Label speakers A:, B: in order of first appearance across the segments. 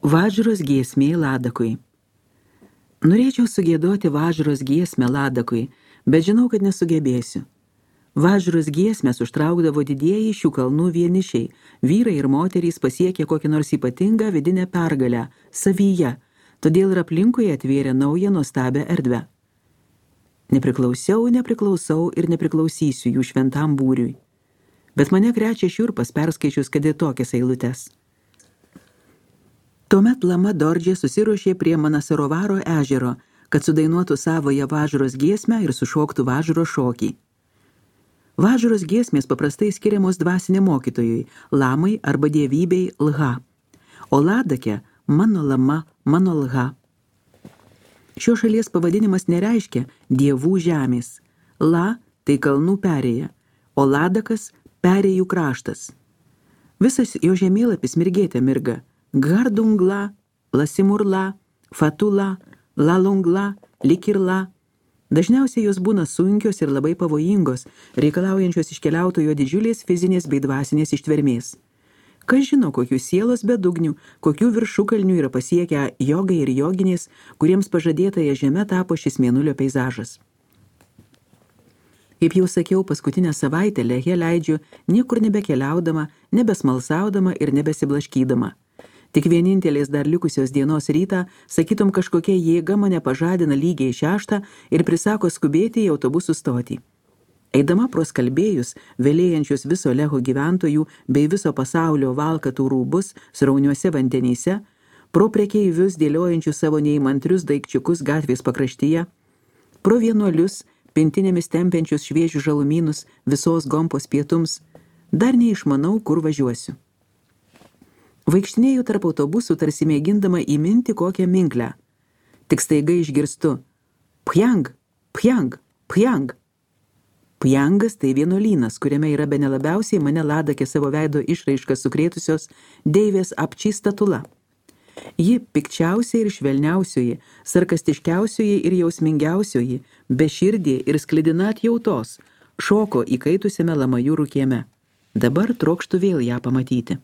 A: Važros giesmė Ladakui. Norėčiau sugiedoti važros giesmę Ladakui, bet žinau, kad nesugebėsiu. Važros giesmės užtraukdavo didieji šių kalnų vienišiai, vyrai ir moterys pasiekė kokią nors ypatingą vidinę pergalę, savyje, todėl ir aplinkui atvėrė naują nuostabią erdvę. Nepriklausau ir nepriklausysiu jų šventam būriui. Bet mane krečia šiurpas perskaičius, kad ir tokias eilutes. Tuomet Lama Dordžė susiruošė prie Manasarovaro ežero, kad sudainuotų savoją važros giesmę ir sušoktų važros šokį. Važros giesmės paprastai skiriamos dvasiniam mokytojui, lamai arba dievybei Lha, o Ladake mano lama, mano Lha. Šios šalies pavadinimas nereiškia dievų žemės. La tai kalnų perėja, o Ladakas perėjų kraštas. Visas jo žemėlapis mirgėte mirga. Gardungla, Lasimurla, Fatula, Lalungla, Likirla. Dažniausiai jos būna sunkios ir labai pavojingos, reikalaujančios iškeliautojo didžiulės fizinės bei dvasinės ištvermės. Kas žino, kokių sielos bedugnių, kokių viršukalnių yra pasiekę jogai ir joginės, kuriems pažadėtąją žemę tapo šis mėnulio peizažas. Kaip jau sakiau, paskutinę savaitę Lehe leidžiu niekur nebekeliaudama, nebesmalsaudama ir nebesiblaškydama. Tik vienintelės dar likusios dienos rytą, sakytum, kažkokia jėga mane pažadina lygiai 6 ir prisako skubėti į autobusų stotį. Eidama pro skalbėjus, vėlėjančius viso Leho gyventojų bei viso pasaulio valkatų rūbus srauniuose vandenyse, pro prekeivius dėliojančius savo neįmantrius daikčiukus gatvės pakraštyje, pro vienuolius, pintinėmis tempiančius šviežius žalumynus visos Gompos pietums, dar neišmanau, kur važiuosiu. Vaikštinėjau tarp autobusų, tarsi mėgindama įminti kokią minklę. Tik staiga išgirstu Pjang, Pjang, Pjang. Pjangas tai vienuolynas, kuriame yra bene labiausiai mane Ladake savo veido išraišką sukrėtusios deivės Apči statula. Ji pikčiausia ir švelniausioji, sarkastiškiausioji ir jausmingiausioji, beširdė ir sklidina atjautos, šoko įkaitusiame Lamajūrų kieme. Dabar trokštu vėl ją pamatyti.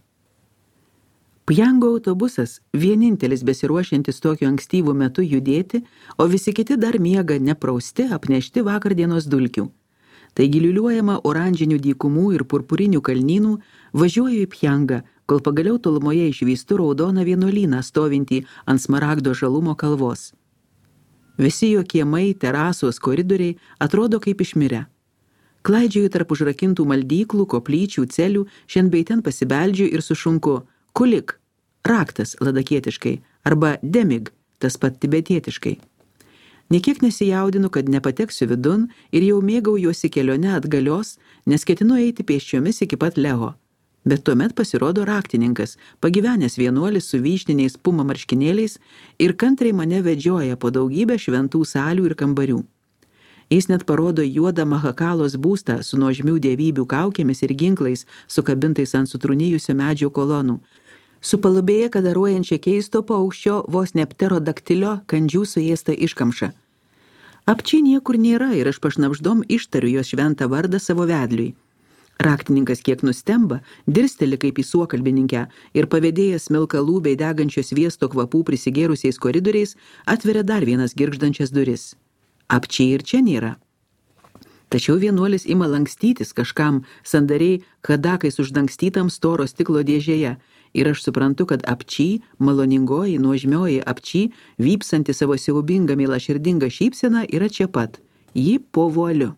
A: Pjango autobusas vienintelis besiruošiantis tokiu ankstyvų metu judėti, o visi kiti dar miega neprausti, apnešti vakardienos dulkių. Taigi liuliuojama oranžinių dykumų ir purpurinių kalnynų, važiuoju į Pjangą, kol pagaliau tolumoje išvystu raudoną vienuolyną stovintį ant smaragdo žalumo kalvos. Visi jo kiemai, terasos, koridoriai atrodo kaip išmirę. Klaidžioju tarp užrakintų maldyklų, koplyčių, celių, šiandien bei ten pasibeldžiu ir sušunku kulik, raktas ladakietiškai, arba demig, tas pat tibetietiškai. Niekiek nesijaudinu, kad nepateksiu vidun ir jau mėgaujuosi kelionę atgalios, nes ketinu eiti pėsčiomis iki pat Leho. Bet tuomet pasirodo raktininkas, pagyvenęs vienuolis su vyšniniais puma marškinėliais ir kantriai mane vedžioja po daugybę šventų salių ir kambarių. Jis net parodo juodą Mahakalos būstą su nuožmių dievybių kaukėmis ir ginklais sukabintais ant sutrūnijusio medžio kolonų, su palubėje kadaruojančia keisto paukščio vos ne pterodaktilio kandžių suėsta iškamša. Apči niekur nėra ir aš pašnabždom ištariu jos šventą vardą savo vedliui. Raktininkas kiek nustemba, dirsteli kaip į suokalbininkę ir pavėdėjęs smilkalų bei degančio sviesto kvapų prisigėrusiais koridoriais atveria dar vienas girgždančias duris. Apči ir čia nėra. Tačiau vienuolis ima lankstytis kažkam sandariai kadakais uždangstytam storo stiklo dėžėje ir aš suprantu, kad Apči, maloningoji, nuožmioji Apči, vypsanti savo siaubingą mielaširdingą šypseną, yra čia pat. Ji po vuoliu.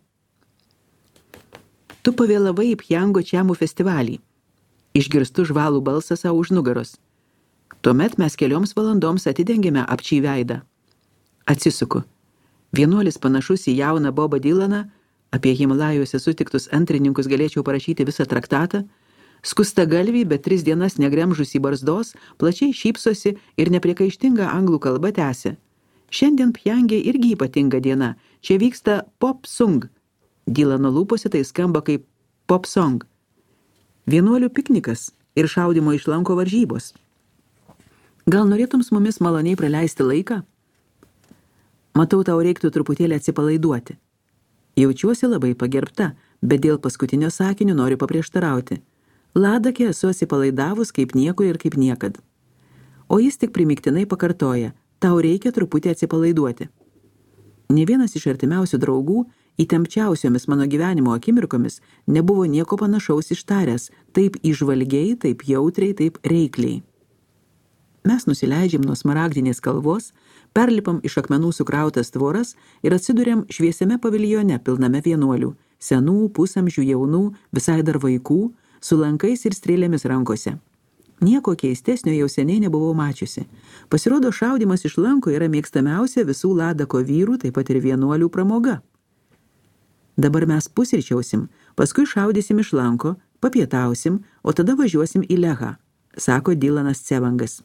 A: Tu pavėlavai į Pjango čiamų festivalį. Išgirstu žvalų balsą savo už nugaros. Tuomet mes kelioms valandoms atidengėme Apči veidą. Atsisuku. Vienuolis panašus į jauną Bobą Dylaną, apie Himalajuose sutiktus antrininkus galėčiau parašyti visą traktatą, skustagalvį, bet 3 dienas negremžusi barzdos, plačiai šypsosi ir nepriekaištinga anglų kalba tęsia. Šiandien Pjange irgi ypatinga diena. Čia vyksta pop sung. Dylano lūpose tai skamba kaip pop song. Vienuolių piknikas ir šaudymo iš lanko varžybos. Gal norėtum su mumis maloniai praleisti laiką? Matau, tau reiktų truputėlį atsipalaiduoti. Jaučiuosi labai pagerbta, bet dėl paskutinio sakinio noriu paprieštarauti. Ladake esu atsipalaidavus kaip niekur ir kaip niekad. o jis tik primiktinai pakartoja, tau reikia truputį atsipalaiduoti. Ne vienas iš artimiausių draugų, įtempčiausiomis mano gyvenimo akimirkomis, nebuvo nieko panašaus ištaręs, taip įžvalgiai, taip jautriai, taip reikliai. Mes nusileidžiam nuo smaragdinės kalvos, perlipam iš akmenų sukrautas tvoras ir atsiduriam šviesiame paviljone pilname vienuolių, senų, pusamžių jaunų, visai dar vaikų, su lankais ir strėlėmis rankose. Nieko keistesnio jau seniai nebuvau mačiusi. Pasirodo, šaudymas iš lanko yra mėgstamiausia visų Ladako vyrų, taip pat ir vienuolių pramoga. Dabar mes pusryčiausim, paskui šaudysim iš lanko, papietausim, o tada važiuosim į Lehą, sako Dylanas Cevangas.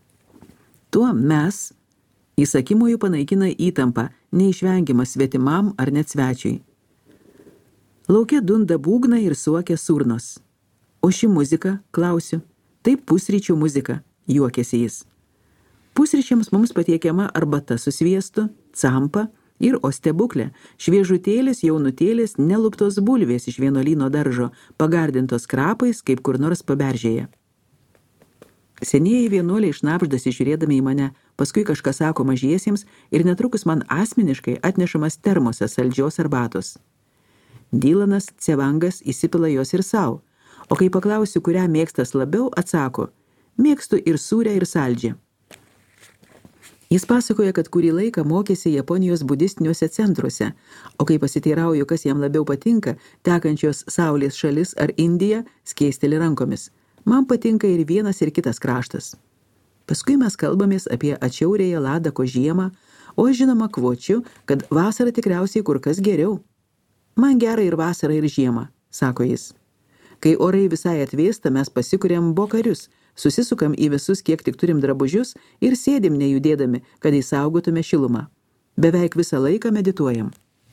A: Tuo mes įsakymojų panaikina įtampą, neišvengiamą svetimam ar net svečiui. Lauke dunda būgnai ir suokia surnos. O ši muzika, klausiu, taip pusryčių muzika, juokėsi jis. Pusryčiams mums patiekiama arbata su sviestu, campa ir, o stebuklė, šviežutėlis, jaunutėlis, neluptos bulvės iš vienuolyno daržo, pagardintos krapais, kaip kur nors paberžėje. Senieji vienuoliai šnabždasi žiūrėdami į mane, paskui kažką sako mažiesiems ir netrukus man asmeniškai atnešamas termosas saldžios arbatos. Dylanas Cevangas įsipila jos ir savo, o kai paklausiu, kurią mėgstas labiau, atsako, mėgstu ir sūrę, ir saldžią. Jis pasakoja, kad kurį laiką mokėsi Japonijos budistiniuose centruose, o kai pasiteirauju, kas jam labiau patinka, tekančios saulės šalis ar Indija, skėsteli rankomis. Man patinka ir vienas, ir kitas kraštas. Paskui mes kalbamės apie atšiaurėje Ladako žiemą, o aš žinoma kvočiu, kad vasara tikriausiai kur kas geriau. Man gera ir vasara, ir žiema, sako jis. Kai orai visai atvėsta, mes pasikuriam bokarius, susisukam į visus, kiek tik turim drabužius ir sėdim nejudėdami, kad įsaugotume šilumą. Beveik visą laiką medituojam.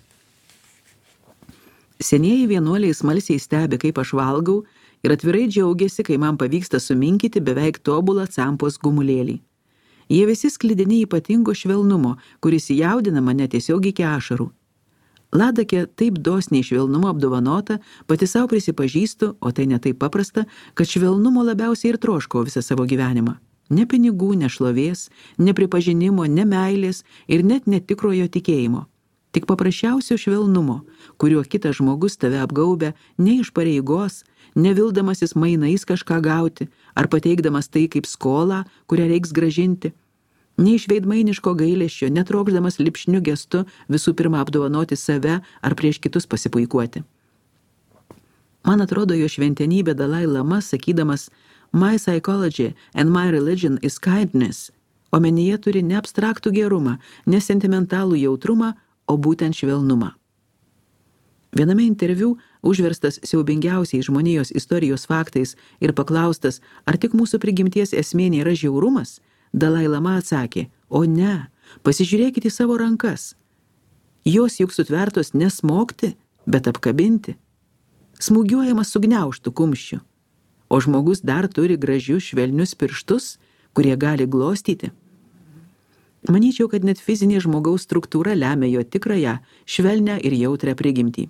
A: Senieji vienuoliai smalsiai stebi, kaip aš valgau ir atvirai džiaugiasi, kai man pavyksta suminkyti beveik tobulą campos gumulėlį. Jie visi sklidini ypatingo švelnumo, kuris jaudina mane tiesiog iki ašarų. Ladake taip dosniai švelnumo apdovanota, pati savo prisipažįstu, o tai ne taip paprasta, kad švelnumo labiausiai ir troškau visą savo gyvenimą. Ne pinigų, ne šlovės, ne pripažinimo, ne meilės ir net netikrojo tikėjimo. Tik paprasčiausio švelnumo, kuriuo kitas žmogus tave apgaubia ne iš pareigos, nevildamasis mainais kažką gauti, ar pateikdamas tai kaip skolą, kurią reiks gražinti, ne iš veidmainiško gailesčio, netrokšdamas lipšniu gestu visų pirma apdovanoti save ar prieš kitus pasipuikuoti. Man atrodo, jo šventenybė Dalai Lama, sakydamas My psychology and my religion is kindness, omenyje turi ne abstraktų gerumą, ne sentimentalų jautrumą, o būtent švelnumą. Viename interviu, užverstas siaubingiausiai žmonijos istorijos faktais ir paklaustas, ar tik mūsų prigimties esmė nėra žiaurumas, Dalai Lama atsakė, o ne, pasižiūrėkite į savo rankas. Jos juk sutvertos nesmokti, bet apkabinti. Smūgiuojamas sugniaužtų kumščių, o žmogus dar turi gražius švelnius pirštus, kurie gali glostyti. Manyčiau, kad net fizinė žmogaus struktūra lemia jo tikrąją, švelnią ir jautrią prigimtį.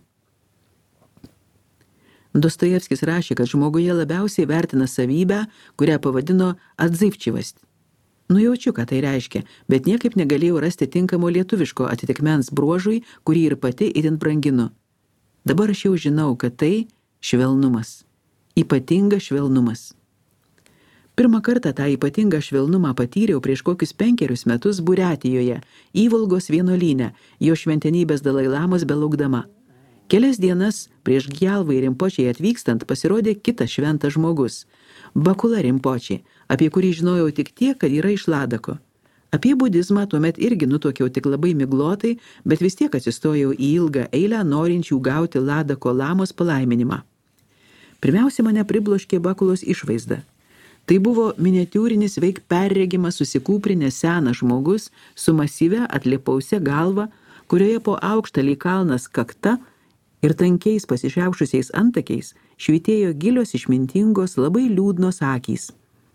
A: Dostojevskis rašė, kad žmoguje labiausiai vertina savybę, kurią pavadino atzaivčivast. Nujaučiu, ką tai reiškia, bet niekaip negalėjau rasti tinkamo lietuviško atitikmens bruožui, kurį ir pati itin branginu. Dabar aš jau žinau, kad tai švelnumas. Ypatingas švelnumas. Pirmą kartą tą ypatingą švelnumą patyriau prieš kokius 5 metus Buriatijoje, Įvolgos vienuolyne, jo šventenybės Dalai Lamos belaukdama. Kelias dienas prieš Gyalvai Rimpočiai atvykstant pasirodė kitas šventas žmogus, Bakula Rimpočiai, apie kurį žinojau tik tiek, kad yra iš Ladako. Apie budizmą tuomet irgi nutuokiau tik labai miglotai, bet vis tiek atsistojau į ilgą eilę norinčių gauti Ladako Lamos palaiminimą. Pirmiausia, mane pribloškė Bakulos išvaizda. Tai buvo miniatiūrinis veik perregimas susikūprinęs senas žmogus su masyvia atlipausia galva, kurioje po aukštą lyg kalnas kakta ir tankiais pasišiaušusiais antakiais švytėjo gilios išmintingos, labai liūdnos akys.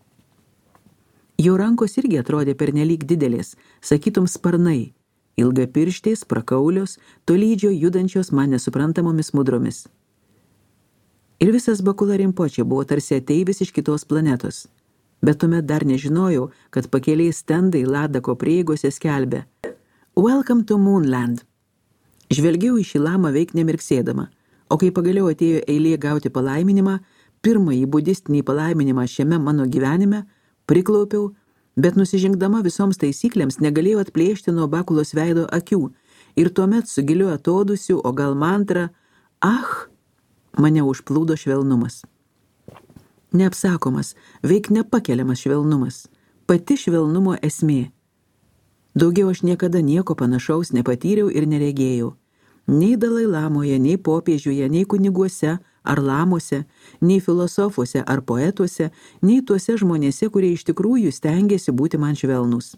A: Jo rankos irgi atrodė pernelyg didelės, sakytum sparnai, ilgapirštės, prakaulios, tolydžio judančios man nesuprantamomis mudromis. Ir visas Bakula Rimpočia buvo tarsi ateivis iš kitos planetos. bet tuomet dar nežinojau, kad pakeliai stendai Ladako prieigose skelbė Welcome to Moonland. Žvelgiau į šį lamą veik nemirksėdama, o kai pagaliau atėjo eilė gauti palaiminimą, pirmąjį budistinį palaiminimą šiame mano gyvenime, priklaupiau, bet nusižengdama visoms taisyklėms negalėjau atplėšti nuo Bakulos veido akių ir tuomet su giliu atodusiu, o gal mantra, mane užplūdo švelnumas. Neapsakomas, veik nepakeliamas švelnumas, pati švelnumo esmė. Daugiau aš niekada nieko panašaus nepatyriau ir neregėjau. Nei Dalai Lamoje, nei popiežiuje, nei kuniguose ar lamose, nei filosofuose ar poetuose, nei tuose žmonėse, kurie iš tikrųjų stengiasi būti man švelnus.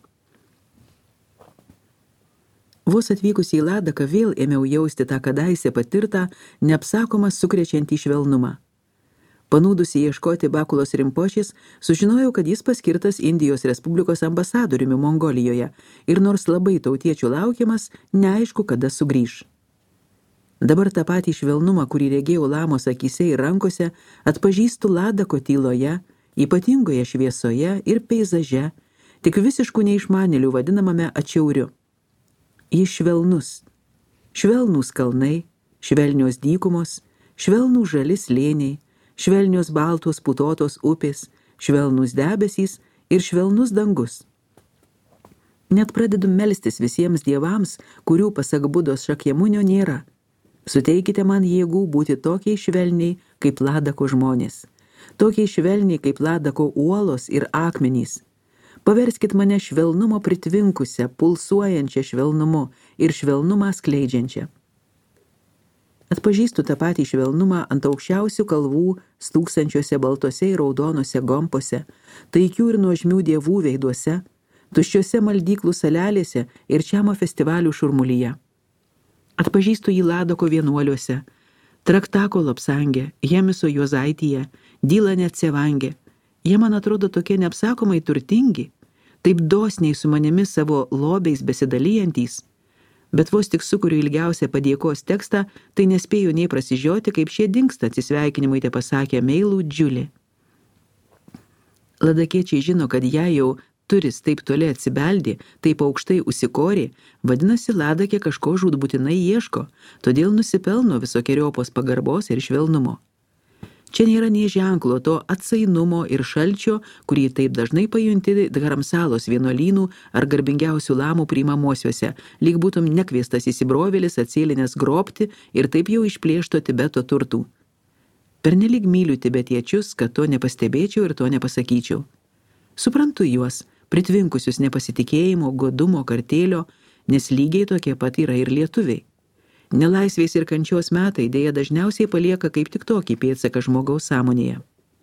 A: Vos atvykus į Ladaką vėl ėmiau jausti tą kadaise patirtą, neapsakomą sukrečiantį švelnumą. Panūdusi ieškoti Bakulos Rimpočės, sužinojau, kad jis paskirtas Indijos Respublikos ambasadoriumi Mongolijoje ir nors labai tautiečių laukiamas, neaišku, kada sugrįš. Dabar tą patį švelnumą, kurį regėjau lamos akyse ir rankose, atpažįstu Ladako tyloje, ypatingoje šviesoje ir peizaže, tik visiškų neišmanėlių vadinamame atšiauriu. Jis švelnus. Švelnūs kalnai, švelnios dykumos, švelnūs žali slėniai, švelnios baltos putotos upės, švelnūs debesys ir švelnus dangus. Net pradedu melstis visiems dievams, kurių pasak Budos Šakjamunio nėra. Suteikite man jėgų būti tokiai švelniai, kaip Ladako žmonės, tokiai švelniai, kaip Ladako uolos ir akmenys. Paverskit mane švelnumo pritvinkusią, pulsuojančią švelnumu ir švelnumą skleidžiančią. Atpažįstu tą patį švelnumą ant aukščiausių kalvų, stūksančiuose baltose ir raudonose gompose, taikių ir nuožmių dievų veiduose, tuščiuose maldyklų salelėse ir čiamo festivalių šurmulyje. Atpažįstu jį Ladako vienuoliuose, Traktako Lopsange, Jemiso Juozaityje, Dylane Cevange. Jie man atrodo tokie neapsakomai turtingi, taip dosniai su manimi savo lobiais besidalijantys, bet vos tik sukuriu ilgiausią padėkos tekstą, tai nespėju nei prasižioti, kaip šie dingsta atsisveikinimui te pasakė meilų džiulį. Ladakiečiai žino, kad jei jau turis taip toli atsibeldė, taip aukštai užsikorė, vadinasi Ladakė kažko žūtbūtinai ieško, todėl nusipelno visokeriopos pagarbos ir švelnumo. Čia nėra nei ženklo to atsainumo ir šalčio, kurį taip dažnai pajunti Dharamsalos vienuolynų ar garbingiausių lamų priimamosiuose, lyg būtum nekviestas įsibrovėlis atsėlinęs grobti ir taip jau išplėšto Tibeto turtų. Pernelyg myliu tibetiečius, kad to nepastebėčiau ir to nepasakyčiau. Suprantu juos, pritvinkusius nepasitikėjimo, godumo, kartėlio, nes lygiai tokie pat yra ir lietuviai. Nelaisvės ir kančios metai dėja dažniausiai palieka kaip tik tokį pėdsaką žmogaus sąmonėje.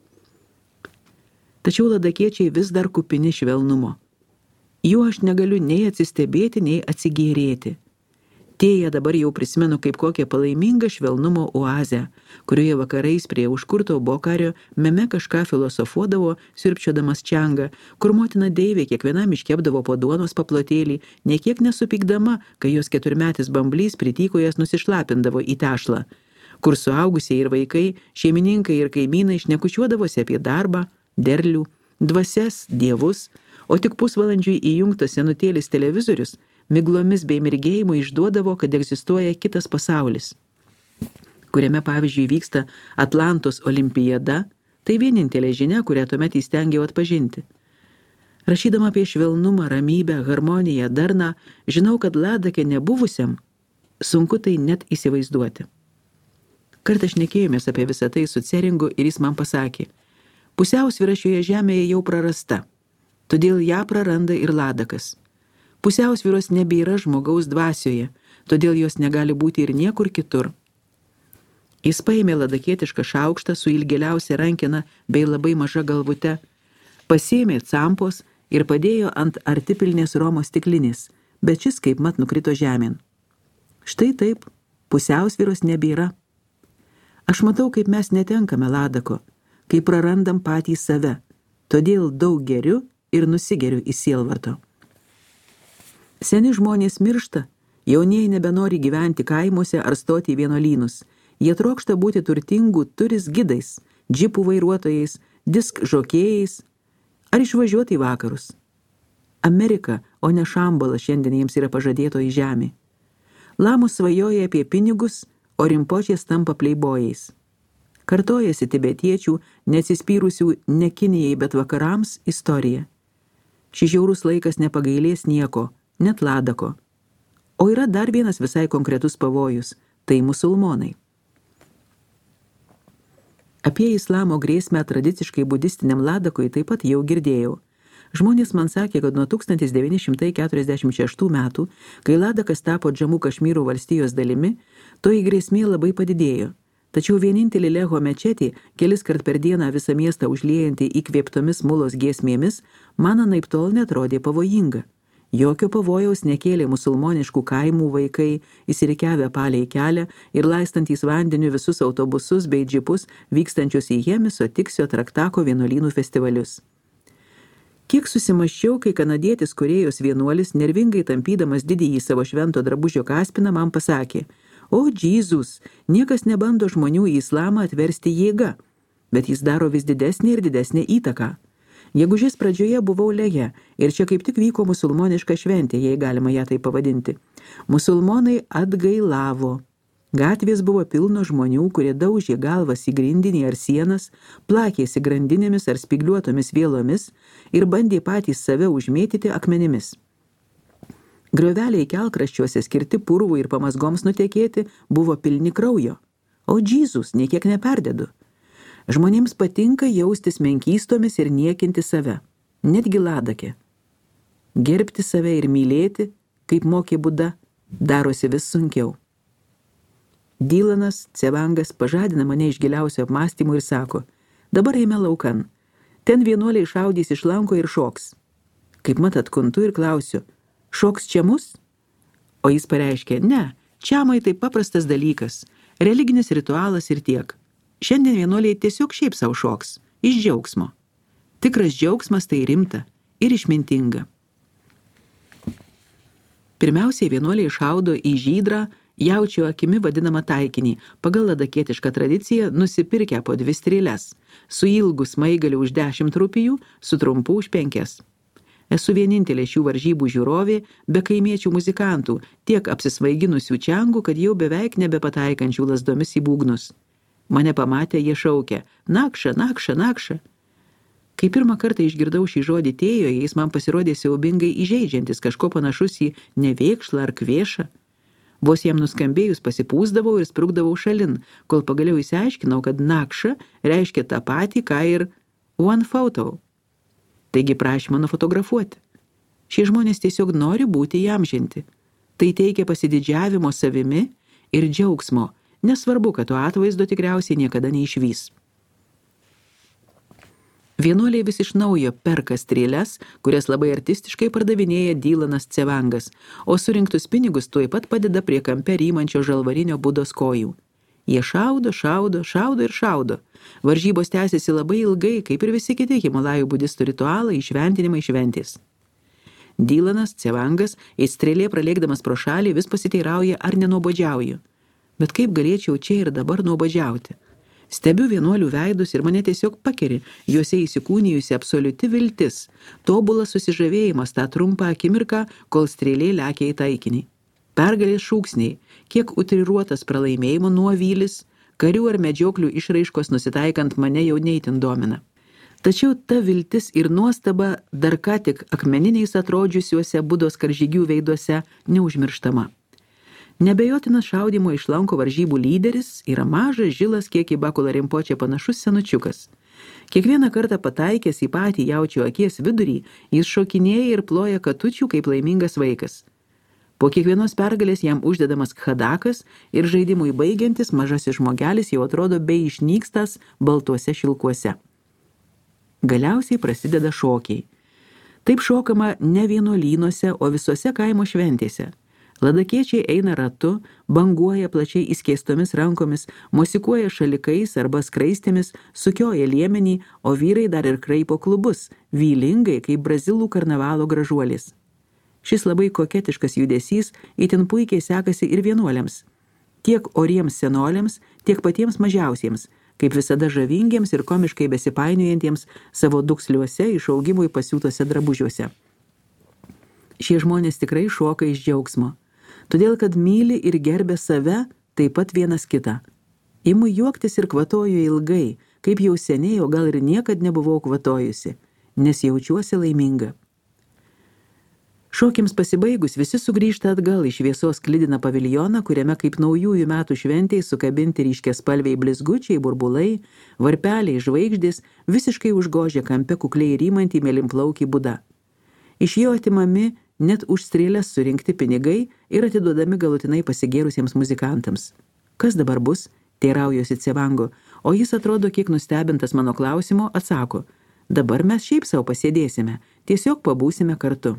A: Tačiau ladakiečiai vis dar kupini švelnumo. Jų aš negaliu nei atsistebėti, nei atsigėrėti. Tėja dabar jau prisimenu kaip kokią palaimingą švelnumo oazę, kurioje vakarais prie užkurto bokario meme kažką filosofuodavo, sirpčiodamas čiangą, kur motina Deivė kiekvienam iškepdavo po duonos paplotėlį, nekiek nesupykdama, kai jos 4-metis bamblys prityko jas nusišlapindavo į tešlą, kur suaugusieji ir vaikai, šeimininkai ir kaimynai šnekučiuodavosi apie darbą, derlių, dvasias, dievus, o tik pusvalandžiui įjungtas senutėlis televizorius miglomis bei mirgėjimu išduodavo, kad egzistuoja kitas pasaulis, kuriame pavyzdžiui vyksta Atlantos olimpiada, tai vienintelė žinia, kurią tuomet įstengiau atpažinti. Rašydama apie švelnumą, ramybę, harmoniją, darną, žinau, kad Ladake nebuvusiam sunku tai net įsivaizduoti. Kartą šnekėjomės apie visą tai su Ceringu ir jis man pasakė, pusiausvyra šioje žemėje jau prarasta, todėl ją praranda ir Ladakas. Pusiausvyros nebėra žmogaus dvasioje, todėl jos negali būti ir niekur kitur. Jis paėmė ladakietišką šaukštą su ilgėliausia rankena bei labai maža galvute, pasėmė campos ir padėjo ant artipilnės romos stiklinės, bet šis kaip mat nukrito žemėn. Štai taip, pusiausvyros nebėra. Aš matau, kaip mes netenkame Ladako, kaip prarandam patį save, todėl daug geriu ir nusigeriu į sielvarto. Seni žmonės miršta, jaunieji nebenori gyventi kaimuose ar stoti į vienuolynus. Jie trokšta būti turtingų turis gidais, džipų vairuotojais, disk žokėjais ar išvažiuoti į vakarus. Amerika, o ne Šambalas šiandien jiems yra pažadėtoji žemė. Lamos svajoja apie pinigus, o rimpočiais tampa pleibojais. Kartojasi tibetiečių, neatsispyrusių ne Kinijai, bet vakarams istorija. Šis žiaurus laikas nepagailės nieko, net ladako. O yra dar vienas visai konkretus pavojus – tai musulmonai. Apie islamo grėsmę tradiciškai budistiniam ladakui taip pat jau girdėjau. Žmonės man sakė, kad nuo 1946 metų, kai Ladakas tapo Džamų Kašmyro valstijos dalimi, toji grėsmė labai padidėjo. Tačiau vienintelį Leho mečetį, kelis kart per dieną visą miestą užliejantį įkvėptomis mulos giesmėmis, man anaiptol netrodė pavojinga. Jokio pavojaus nekėlė musulmoniškų kaimų vaikai, įsirikiavę palei kelią ir laistantys vandeniu visus autobusus bei džipus vykstančius į Jemiso, Tiksio, Traktako vienuolynų festivalius. Kiek susimaščiau, kai kanadietis Korėjos vienuolis, nervingai tampydamas didįjį savo švento drabužio kaspiną, man pasakė: "O, Jėzus, niekas nebando žmonių į islamą atversti jėga, bet jis daro vis didesnį ir didesnį įtaką. Gegužės pradžioje buvau Leje ir čia kaip tik vyko musulmoniška šventė, jei galima ją tai pavadinti. Musulmonai atgailavo. Gatvės buvo pilno žmonių, kurie daužė galvas į grindinį ar sienas, plakėsi grandinėmis ar spigliuotomis vielomis ir bandė patys save užmėtyti akmenimis. Grioveliai kelkraščiuose skirti purvų ir pamazgoms nutekėti buvo pilni kraujo. O Jėzus, niekiek neperdedu. Žmonėms patinka jaustis menkystomis ir niekinti save, netgi Ladake. Gerbti save ir mylėti, kaip mokė Buda, darosi vis sunkiau." Dylanas Cevangas pažadina mane iš giliausio apmąstymų ir sako: "Dabar eime laukan. Ten vienuoliai šaudys iš lanko ir šoks." Kaip mat atkuntu ir klausiu: "Šoks čia mus?" O jis pareiškė: "Ne, čiamai tai paprastas dalykas, religinis ritualas ir tiek. Šiandien vienuoliai tiesiog šiaip savo šoks, iš džiaugsmo. Tikras džiaugsmas tai rimta ir išmintinga." Pirmiausiai vienuoliai šaudo į žydrą, jaučio akimi vadinamą taikinį, pagal ladakietišką tradiciją nusipirkę po 2 strėles, su ilgu smaigaliu už 10 rupijų, su trumpu už 5. Esu vienintelė šių varžybų žiūrovė, be kaimiečių muzikantų, tiek apsisvaiginusių čiangų, kad jau beveik nebepataikančių lazdomis į būgnus. Mane pamatę, jie šaukė: "Nakša, nakša, nakša." Kai pirmą kartą išgirdau šį žodį tėjoje, jis man pasirodė siaubingai įžeidžiantis, kažko panašus į nevėkšlą ar kvėšą. Vos jam nuskambėjus pasipūsdavau ir sprukdavau šalin, kol pagaliau įsiaiškinau, kad nakša reiškia tą patį, ką ir one photo. Taigi prašymą nufotografuoti. Šie žmonės tiesiog nori būti įamžinti. Tai teikia pasididžiavimo savimi ir džiaugsmo, nesvarbu, kad to atvaizdo tikriausiai niekada neišvys. Vienuoliai vis iš naujo perka strėles, kurias labai artistiškai pardavinėja Dylanas Cevangas, o surinktus pinigus tuoj pat padeda prie kampe rymančio žalvarinio Budos kojų. Jie šaudo, šaudo, šaudo ir šaudo. Varžybos tęsiasi labai ilgai, kaip ir visi kiti Himalajų budistų ritualai, įšventinimai šventės. Dylanas Cevangas, strėlė pralėkdamas pro šalį, vis pasiteirauja, ar nenuobodžiauju. Bet kaip galėčiau čia ir dabar nuobodžiauti? Stebiu vienuolių veidus ir mane tiesiog pakeri, juose įsikūnijusi absoliuti viltis, tobulas susižavėjimas tą trumpą akimirką, kol strėlė lekia į taikinį. Pergalės šūksniai, kiek utriruotas pralaimėjimo nuovylis, karių ar medžioklių išraiškos nusitaikant mane jau neįtin domina. Tačiau ta viltis ir nuostaba dar ką tik akmeniniais atrodžiusiuose Budos karžygių veiduose neužmirštama. Nebejotinas šaudymo iš lanko varžybų lyderis yra mažas, žilas, kiek į Bakulą Rimpočę panašus senučiukas. Kiekvieną kartą pataikęs į patį jaučio akies vidurį, jis šokinėja ir ploja katučių kaip laimingas vaikas. Po kiekvienos pergalės jam uždedamas khadakas ir žaidimui baigiantis mažasis žmogelis jau atrodo bei išnykstąs baltuose šilkuose. Galiausiai prasideda šokiai. Taip šokama ne vienuolynuose, o visose kaimo šventėse. Ladakiečiai eina ratu, banguoja plačiai įskėstomis rankomis, mosikuoja šalikais arba skraistėmis, sukioja liemenį, o vyrai dar ir kraipo klubus, vylingai kaip brazilų karnavalo gražuolis. Šis labai koketiškas judesys itin puikiai sekasi ir vienuoliams. Tiek oriems senoliams, tiek patiems mažiausiems, kaip visada žavingiems ir komiškai besipainiojantiems savo duksliuose išaugimui pasiūtose drabužiuose. Šie žmonės tikrai šoka iš džiaugsmo, todėl kad myli ir gerbia save, taip pat vienas kitą. Imu juoktis ir kvatoju ilgai, kaip jau seniai, o gal ir niekad nebuvau kvatojusi, nes jaučiuosi laiminga. Šokiams pasibaigus visi sugrįžta atgal į šviesos sklidiną paviljoną, kuriame kaip naujųjų metų šventėj sukabinti ryškiaspalviai blizgučiai, burbulai, varpeliai, žvaigždės visiškai užgožia kampe kukliai rymantį mėlynplaukį Budą. Iš jo atimami net už strėles surinkti pinigai ir atiduodami galutinai pasigėrusiems muzikantams. Kas dabar bus? Teiraujosi Cevango, o jis atrodo kiek nustebintas mano klausimo, atsako, dabar mes šiaip savo pasėdėsime, tiesiog pabūsime kartu.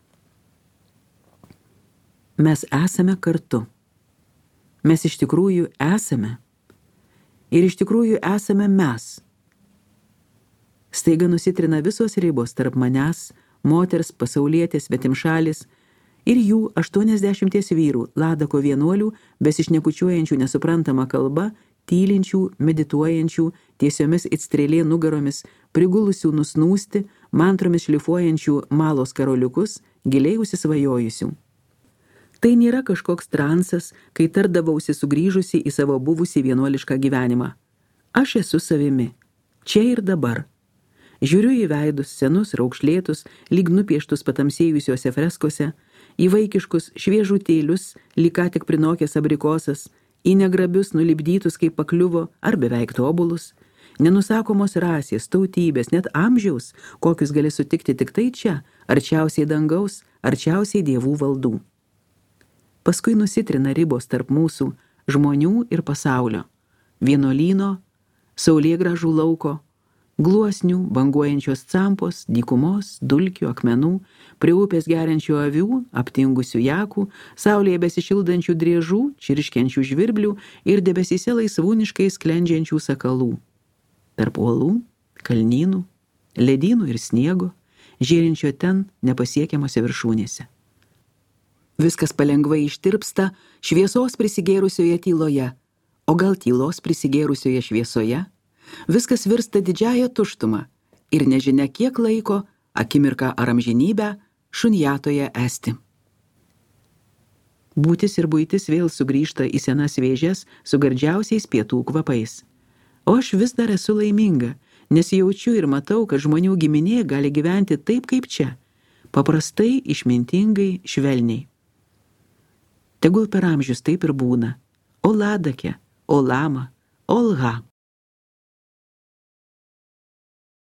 A: Mes esame kartu. Mes iš tikrųjų esame. Ir iš tikrųjų esame mes. Staiga nusitrina visos ribos tarp manęs, moters, pasaulietės, svetimšalis ir jų 80 vyrų, Ladako vienuolių, besišnekučiuojančių nesuprantamą kalbą, tylinčių, medituojančių, tiesiomis it strėlė nugaromis, prigulusių nusnūsti, mantromis šlifuojančių malos karoliukus, giliai užsisvajojusių. Tai nėra kažkoks transas, kai tardavausi sugrįžusi į savo buvusį vienuolišką gyvenimą. Aš esu savimi, čia ir dabar. Žiūriu į veidus, senus, raukšlėtus, lyg nupieštus patamsėjusiuose freskose, į vaikiškus šviežutėlius, lyg ką tik prinokęs abrikosas, į negrabius nulipdytus kaip pakliuvo ar beveik tobulus, nenusakomos rasės, tautybės, net amžiaus, kokius gali sutikti tik tai čia, arčiausiai dangaus, arčiausiai dievų valdų. Paskui nusitrina ribos tarp mūsų, žmonių ir pasaulio, vienuolyno, saulėgrąžų lauko, gluosnių, banguojančios campos, dykumos, dulkių, akmenų, prie upės geriančių avių, aptingusių jakų, saulėje besišildančių driežų, čirškiančių žvirblių ir debesyse laisvūniškai sklendžiančių sakalų. Tarp uolų, kalnynų, ledynų ir sniego, žėrinčio ten nepasiekiamose viršūnėse. Viskas palengvai ištirpsta šviesos prisigėrusioje tyloje, o gal tylos prisigėrusioje šviesoje. Viskas virsta didžiąją tuštumą ir nežinia kiek laiko, akimirką ar amžinybę, šunjatoje esti. Būtis ir buitis vėl sugrįžta į senas vėžes su gardžiausiais pietų kvapais. O aš vis dar esu laiminga, nes jaučiu ir matau, kad žmonių giminė gali gyventi taip kaip čia, paprastai, išmintingai, švelniai. Tegul per amžius taip ir būna. O Ladake, o Lama, o Lha.